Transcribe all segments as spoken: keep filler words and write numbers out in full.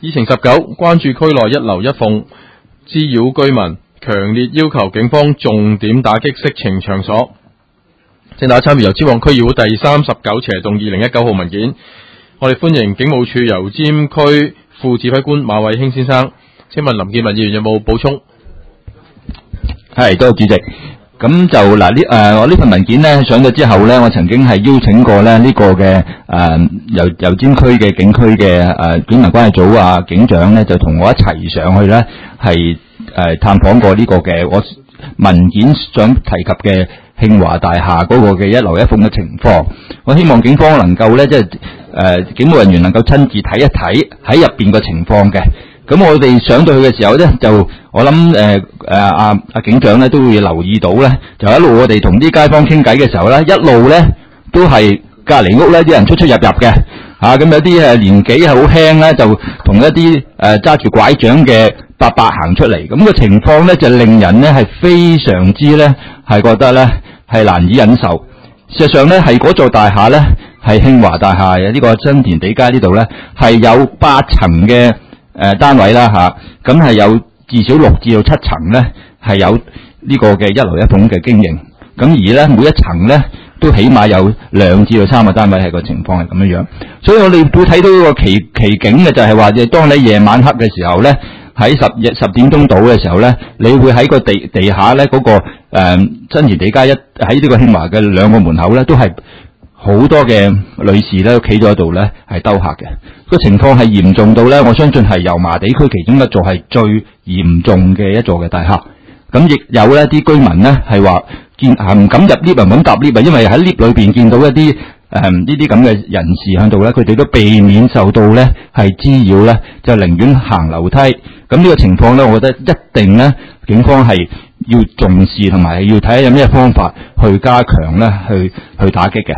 議程十九，關注區內一樓一鳳滋擾居民，強烈要求警方重點打擊色情場所。正大參與油尖旺區議會第三十九斜動二零一九號文件，我哋歡迎警務處油尖區副指揮官馬偉興先生。請問林健文議員有冇補充？ 係，多謝主席。咁就嗱呢誒，我呢份文件咧上咗之後咧，我曾經係邀請過咧呢個嘅誒油油尖區嘅警區嘅誒警民關係組啊警長咧，就同我一齊上去咧係誒探訪過呢個嘅我文件想提及嘅慶華大廈嗰個嘅一樓一鳳嘅情況。我希望警方能夠咧即係誒警務人員能夠親自睇一睇喺入邊個情況嘅。咁我哋上到去嘅時候咧，就我諗誒誒阿阿警長咧都會留意到咧，就一路我哋同啲街坊傾偈嘅時候咧，一路咧都係隔離屋咧啲人出出入入嘅嚇，咁、啊、有啲誒年紀係好輕咧，就同一啲誒揸住拐杖嘅伯伯行出嚟，咁、那個情況咧就令人咧係非常之咧係覺得咧係難以忍受。事實上咧係嗰座大廈咧係慶華大廈嘅呢個新田地街呢度咧係有八層嘅。誒、呃，單位啦吓，咁、啊、係有至少六至到七層咧，係有呢個嘅一樓一鳳嘅經營。咁而咧每一層咧都起碼有兩至到三個單位係個情況係咁樣樣。所以我哋會睇到一個奇奇景嘅就係話，當你夜晚黑嘅時候咧，喺十十點鐘到嘅時候咧，你會喺個地地下咧嗰、那個誒、呃、新田地街一喺呢個慶華嘅兩個門口咧，都係好多嘅女士咧企咗喺度咧係兜客嘅。個情況係嚴重到咧，我相信係油麻地區其中一座係最嚴重嘅一座嘅大廈。咁亦有咧啲居民咧係話見唔敢入 lift 唔敢搭 lift，因為喺 lift 裏邊見到一啲誒呢啲咁嘅人士喺度咧，佢哋都避免受到咧係滋擾咧，就寧願行樓梯。咁呢個情況咧，我覺得一定咧警方係要重視同埋要睇下有咩方法去加強咧去去打擊嘅。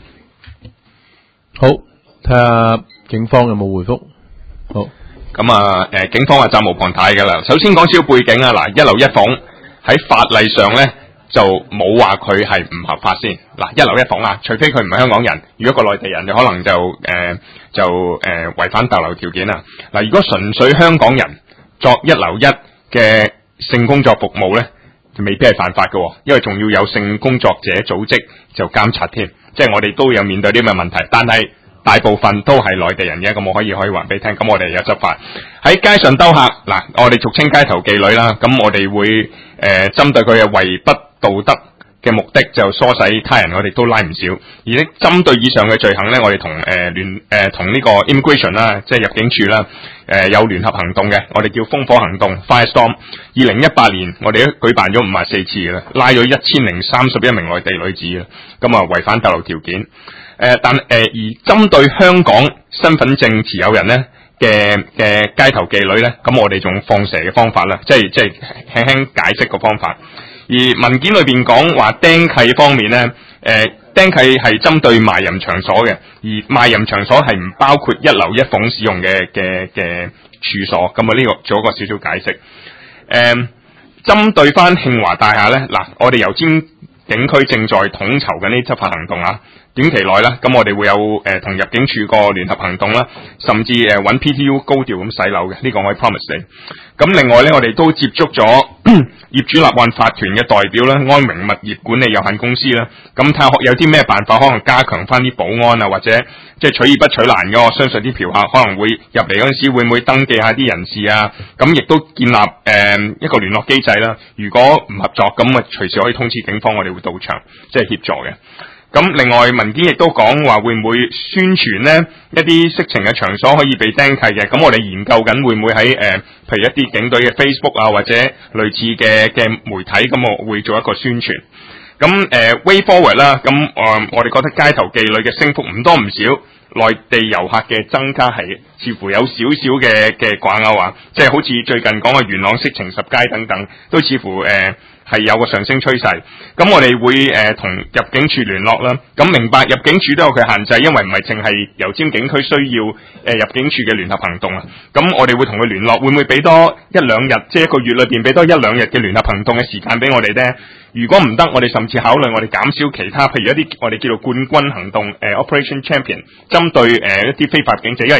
好，睇下警方有冇回覆？好， 咁啊，誒，警方係責無旁貸噶啦。首先講少少背景啊，嗱，一樓一鳳喺法例上咧就冇話佢係唔合法先。嗱，一樓一鳳啊，除非佢唔係香港人，如果個內地人就可能就誒、呃、就誒違、呃、反逗留條件啦。嗱，如果純粹香港人作一樓一嘅性工作服務咧，就未必係犯法嘅，因為仲要有性工作者組織就監察添。即係我哋都有面對啲咁嘅問題，但係大部分都係內地人嘅，咁我可以可以話俾你聽。咁我哋有執法喺街上兜客，嗱，我哋俗稱街頭妓女啦。咁我哋會誒、呃、針對佢嘅違不道德嘅目的就唆使他人，我哋都拉唔少。而且針對以上嘅罪行咧，我哋同誒聯誒同呢個 immigration 啦，即係入境處啦，誒、呃、有聯合行動嘅，我哋叫烽火行動 Firestorm。二零一八年我哋都舉辦咗五十四次嘅啦，拉咗一千零三十一名內地女子啦，咁啊違反逗留條件。誒、呃，但誒、呃、而針對香港身份證持有人咧嘅嘅街頭妓女咧，咁我哋仲放蛇嘅方法啦，即係即係輕輕解釋個方法。而文件裏邊講話釘契方面咧，誒、呃、釘契係針對賣淫場所嘅，而賣淫場所係唔包括一樓一鳳使用嘅嘅嘅處所。咁啊呢個做一個少少解釋。誒、呃，針對翻慶華大廈咧，嗱，我哋油尖警區正在統籌緊呢執法行動啊。短期內啦，咁我哋會有誒同、呃、入境處個聯合行動啦，甚至誒揾、呃、P T U 高調咁洗樓嘅，呢、這個我可以 promise 你。咁另外咧，我哋都接觸咗業主立案法團嘅代表啦，安榮物業管理有限公司啦，咁睇下有啲咩辦法可能加強翻啲保安啊，或者即係取易不取難嘅。我相信啲嫖客可能會入嚟嗰陣時會唔會登記下啲人士啊？咁亦都建立誒、呃、一個聯絡機制啦。如果唔合作，咁啊隨時可以通知警方，我哋會到場即係協助嘅。咁另外文件亦都講話會唔會宣傳呢一啲色情嘅場所可以被釘契嘅？咁我哋研究緊會唔會喺誒、呃，譬如一啲警隊嘅 Facebook 啊，或者類似嘅嘅媒體，咁我會做一個宣傳。咁誒、呃、way forward 啦，咁誒、呃、我哋覺得街頭妓女嘅升幅唔多唔少，內地遊客嘅增加係似乎有少少嘅嘅掛鈎啊，即係好似最近講嘅元朗色情十街等等，都似乎誒。呃係有個上升趨勢，咁我哋會誒同、呃、入境處聯絡啦。咁明白入境處都有佢限制，因為唔係淨係油尖警區需要誒、呃、入境處嘅聯合行動啊。咁我哋會同佢聯絡，會唔會俾多一兩日，即係一個月裏邊俾多一兩日嘅聯合行動嘅時間俾我哋呢？如果唔得，我哋甚至考慮我哋減少其他，譬如一啲我哋叫做冠軍行動誒、呃、Operation Champion，針對誒、呃、一啲非法警者，因為而家今時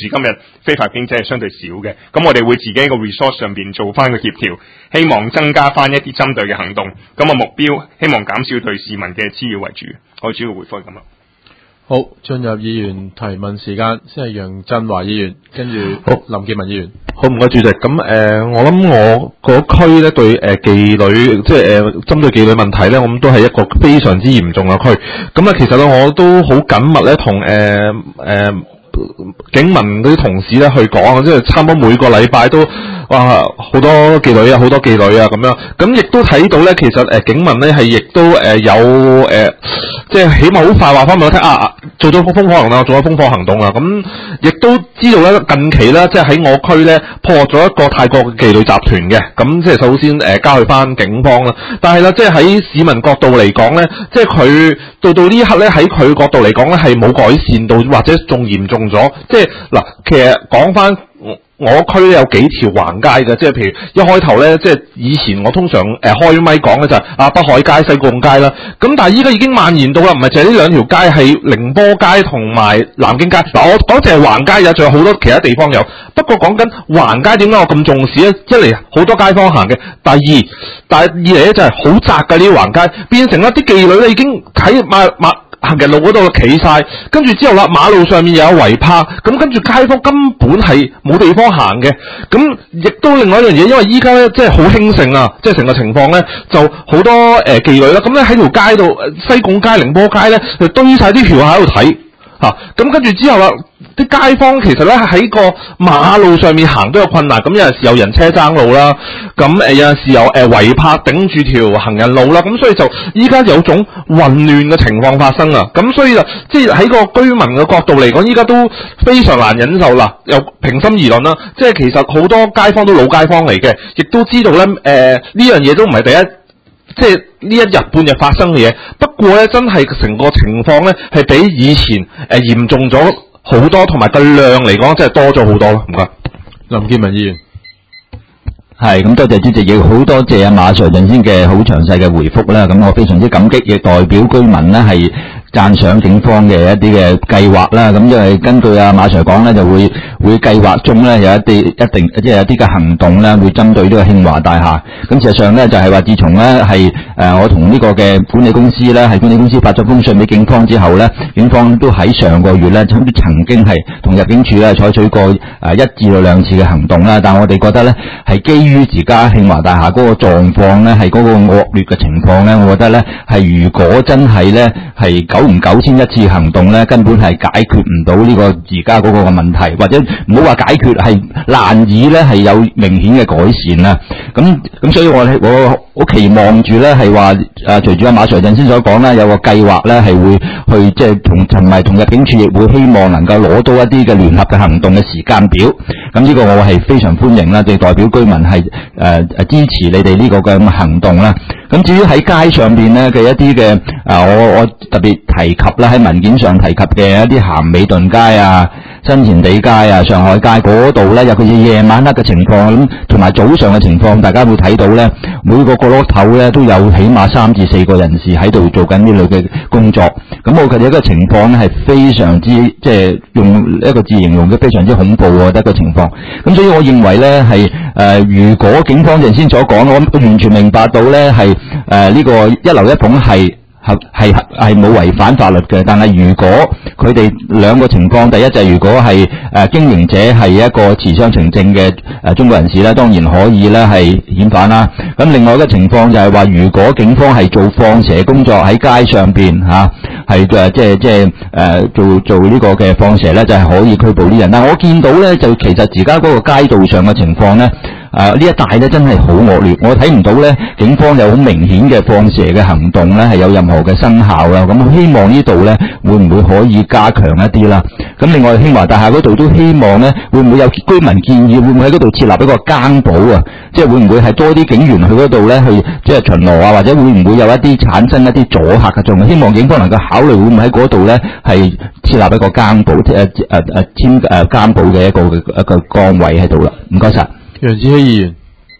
時今日非法經濟係相對少嘅，咁我哋會自己喺個 resource 上邊做翻個協調，希望增加翻一啲針對嘅行動，咁個目標希望減少對市民嘅滋擾為主。我主要回覆係咁啦。 好，進入議員提問時間，先係楊振華議員，跟住林健文議員。 好，唔該主席。咁誒、呃，我諗我嗰區咧對誒妓女，即係誒針對妓女問題咧，我諗都係一個非常之嚴重嘅區。咁啊，其實咧我都好緊密咧同誒誒警民嗰啲同事咧去講，即係差唔多每個禮拜都哇好多妓女啊，好多妓女啊咁樣。咁亦都睇到咧，其實誒、呃、警民咧係亦都誒、呃、有誒、呃，即係起碼好快話翻俾我聽啊，做咗風火行動啦，做咗風火行動啦。咁亦都知道咧，近期咧即係喺我區咧破獲咗一個泰國嘅妓女集團嘅。咁即係首先誒、呃、交去翻警方啦。但係咧，即係喺市民角度嚟講咧，即係佢到到呢一刻咧，喺佢角度嚟講咧係冇改善到，或者仲嚴重咗。即係嗱，其實講翻我我區咧有幾條橫街嘅，即係譬如一開頭咧，即係以前我通常誒、呃、開咪講嘅就係啊北海街、西貢街啦。咁但係依家已經蔓延到啦，唔係淨係呢兩條街，係寧波街同埋南京街。嗱，我講淨係橫街有，仲有好多其他地方有。不過講緊橫街點解我咁重視咧？一嚟好多街坊行嘅，第二，但係二嚟咧就係好窄嘅呢啲橫街，變成一啲妓女咧已經喺馬馬行人路嗰度企晒，跟住之後啦，馬路上面又有圍泊，咁跟住街坊根本係冇地方行嘅。咁亦都另外一樣嘢，因為依家咧即係好興盛啊，即係成個情況咧就好多誒、呃、妓女啦。咁咧喺條街度，西貢街、寧波街咧就堆晒啲嫖客喺度睇嚇。咁、啊、跟住之後啦，啲街坊其實咧喺個馬路上面行都有困難。咁有陣時有人車爭路啦，咁誒、呃、有陣時有誒圍泊頂住條行人路啦。咁所以就依家有種混亂嘅情況發生啊。咁所以就即係喺個居民嘅角度嚟講，依家都非常難忍受啦。又平心而論啦，即係其實好多街坊都老街坊嚟嘅，亦都知道咧誒呢樣嘢都唔係第一。即係呢一日半日發生嘅嘢，不過咧真係成個情況咧係比以前誒、呃、嚴重咗好多，同埋個量嚟講真係多咗好多咯。唔該， 林健文議員。 係咁，多謝主席，亦好多謝阿馬 Sir 陣先嘅好詳細嘅回覆啦。咁我非常之感激，亦代表居民呢係讚賞警方嘅一啲嘅計劃啦。咁因為根據阿馬 Sir 講咧，就會會計劃中咧有一啲一定即係有啲嘅行動咧，會針對呢個慶華大廈。咁事實上咧就係話，自從咧係誒我同呢個嘅管理公司咧，係管理公司發咗封信俾警方之後咧，警方都喺上個月咧曾經係同入境處咧採取過誒一至到兩次嘅行動啦。但係我哋覺得咧係基於於而家慶華大廈嗰個狀況咧，係嗰個惡劣嘅情況咧，我覺得咧係如果真係咧係久唔久先一次行動咧，根本係解決唔到呢個而家嗰個嘅問題，或者唔好話解決，係難以咧係有明顯嘅改善啦。咁咁，所以我我好期望住咧係話誒，隨住阿馬 Sir 陣先所講啦，有個計劃咧係會去即係同同埋同入境處亦會希望能夠攞到一啲嘅聯合嘅行動嘅時間表。咁呢個我係非常歡迎啦，即係代表居民係。誒誒支持你哋呢個嘅咁行動啦。咁至於喺街上邊咧嘅一啲嘅啊，我我特別提及啦，喺文件上提及嘅一啲咸美頓街啊、新填地街啊、上海街嗰度咧，尤其是夜晚黑嘅情況，咁同埋早上嘅情況，大家會睇到咧，每個角落頭咧都有起碼三至四個人士喺度做緊呢類嘅工作。咁我覺得一個情況咧係非常之即係用一個字形容嘅非常之恐怖，我覺得一個情況。咁所以我認為咧係誒，如果警方陣先所講，我完全明白到咧係誒呢個一樓一鳳係係係係冇違反法律嘅。但係如果佢哋兩個情況，第一就係如果係誒、呃、經營者係一個持雙程證嘅誒中國人士咧，當然可以咧係遣返啦。咁另外一個情況就係話，如果警方係做放蛇工作喺街上邊嚇，係誒即係即係誒做做呢個嘅放蛇咧，就係、是、可以拘捕啲人。但我見到咧，就其實而家嗰個街道上嘅情況咧。誒、呃、呢一帶咧真係好惡劣，我睇唔到咧警方有好明顯嘅放蛇嘅行動咧係有任何嘅生效啦。咁我希望呢度咧會唔會可以加強一啲啦？咁另外興華大廈嗰度都希望咧會唔會有居民建議會唔會喺嗰度設立一個更保啊？即係會唔會係多啲警員去嗰度咧去即係巡邏啊？或者會唔會有一啲產生一啲阻嚇嘅作用？希望警方能夠考慮會唔會喺嗰度咧係設立一個更保誒誒誒簽誒更保嘅一個一個崗位喺度啦。唔該晒。 楊子希議員，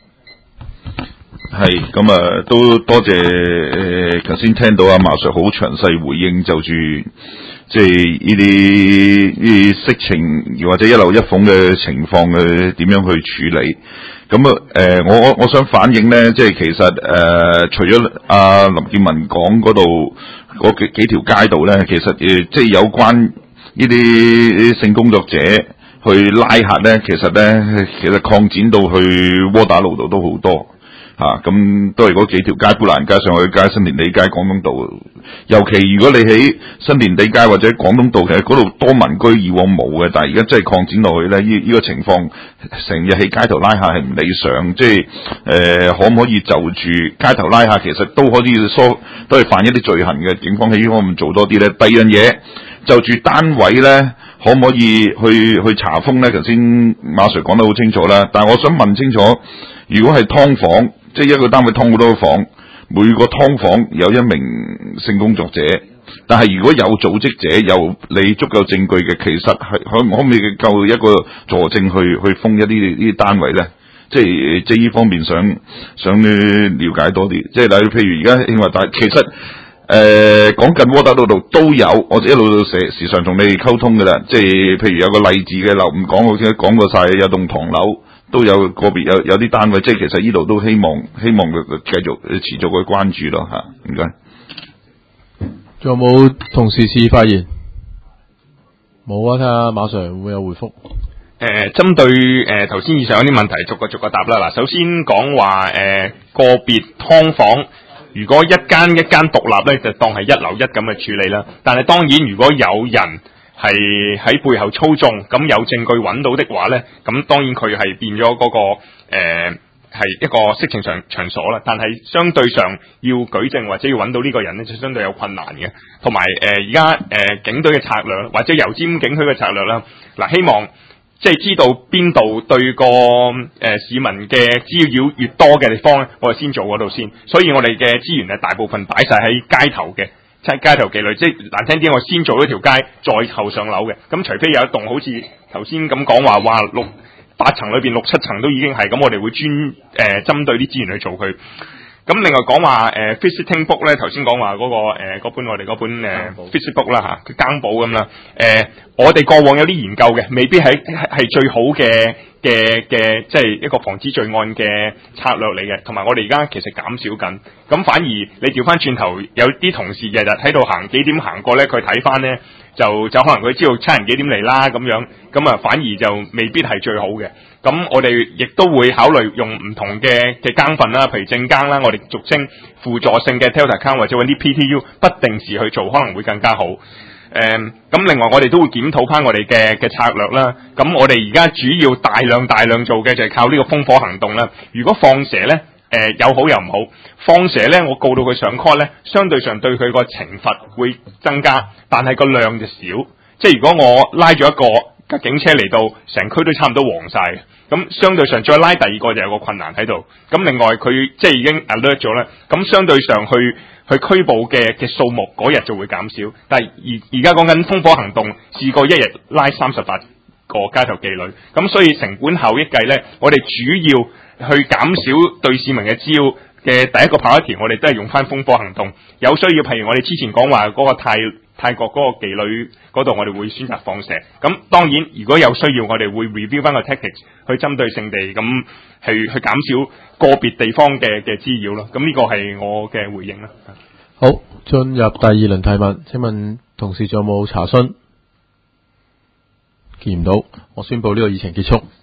係咁啊，都多謝誒，頭、呃、先聽到阿馬 Sir 好詳細回應，就住即係呢啲呢啲色情或者一樓一鳳嘅情況嘅點樣去處理。咁啊誒，我我我想反映咧，即係其實誒、呃，除咗阿、啊、林建文講嗰度嗰幾幾條街道咧，其實誒、呃、即係有關呢啲性工作者去拉客咧，其實咧其實擴展到去窩打老道都好多。啊，咁都係嗰幾條街，砵蘭街、上海街、新填地街、廣東道。尤其如果你喺新填地街或者廣東道，其實嗰度多民居，以往冇嘅，但係而家真係擴展落去咧，呢、這、呢個情況成日喺街頭拉客係唔理想。即係誒、呃，可唔可以就住街頭拉客，其實都可以疏都係犯一啲罪行嘅。警方喺呢方面做多啲咧。第二樣嘢就住單位咧，可唔可以去去查封咧？頭先馬 Sir 講得好清楚啦，但係我想問清楚，如果係劏房。即係一個單位劏好多房，每個劏房有一名性工作者，但係如果有組織者，有你足夠證據嘅，其實係可可唔可以夠一個佐證去去封一啲呢啲單位咧？即係即係呢方面想想了解多啲。即係例如譬如而家興華大，其實誒講緊窩打老道都有，我一路都時時常同你哋溝通㗎啦。即係譬如有個勵志嘅樓，唔講我先講過晒，有棟唐樓。都有個別有有啲單位，即係其實呢度都希望希望佢繼續持續去關注咯嚇，唔該。 仲有冇同事示意發言？冇啊，睇下馬 Sir 會唔會有回覆。 誒、呃，針對誒頭先以上嗰啲問題，逐個逐個答啦。嗱，首先講話誒個別劏房，如果一間一間獨立咧，就當係一樓一咁嘅處理啦。但係當然，如果有人係喺背後操縱，咁有證據揾到的話咧，咁當然佢係變咗嗰、那個誒係、呃、一個色情場場所啦。但係相對上要舉證或者要揾到呢個人咧，就相對有困難嘅。同埋誒而家誒警隊嘅策略，或者油尖警區嘅策略啦，嗱，希望即係知道邊度對個誒、呃、市民嘅滋擾越多嘅地方咧，我哋先做嗰度先。所以我哋嘅資源係大部分擺晒喺街頭嘅。即係街頭妓女，即係難聽啲，我先做咗條街，再後上樓嘅。咁除非有一棟好似頭先咁講話，哇六八層裏邊六七層都已經係咁，我哋會專誒、呃、針對啲資源去做佢。咁另外講話誒 visiting book 咧，頭先講話嗰個誒嗰、呃、本我哋嗰本誒、呃、visiting book 啦嚇，佢更簿咁啦。誒、呃，我哋過往有啲研究嘅，未必係係最好嘅嘅嘅，即係一個防止罪案嘅策略嚟嘅。同埋我哋而家其實減少緊，咁反而你調翻轉頭，有啲同事日日喺度行幾點行過咧，佢睇翻咧就就可能佢知道差人幾點嚟啦咁樣，咁啊反而就未必係最好嘅。咁我哋亦都會考慮用唔同嘅嘅更份啦，譬如正更啦，我哋俗稱輔助性嘅 Delta account 或者揾啲 P T U 不定時去做，可能會更加好。誒、嗯，咁另外我哋都會檢討翻我哋嘅嘅策略啦。咁我哋而家主要大量大量做嘅就係靠呢個烽火行動啦。如果放蛇咧，誒、呃、有好有唔好。放蛇咧，我告到佢上 court 咧，相對上對佢個懲罰會增加，但係個量就少。即係如果我拉咗一個架警車嚟到，成區都差唔多黃晒。咁相對上再拉第二個就有個困難喺度。咁另外佢即係已經 alert 咗咧，咁相對上去去拘捕嘅嘅數目嗰日就會減少。但係而而家講緊烽火行動，試過一日拉三十八個街頭妓女，咁所以成本效益計咧，我哋主要去減少對市民嘅滋擾嘅第一個跑一條，我哋都係用翻烽火行動。有需要，譬如我哋之前講話嗰個泰泰國嗰個妓女嗰度，我哋會選擇放蛇。咁當然，如果有需要，我哋會 review 翻個 tactics 去針對性地咁去去減少個別地方嘅嘅滋擾咯。咁呢個係我嘅回應啦。 好，進入第二輪提問，請問同事仲有冇查詢？見唔到，我宣布呢個議程結束。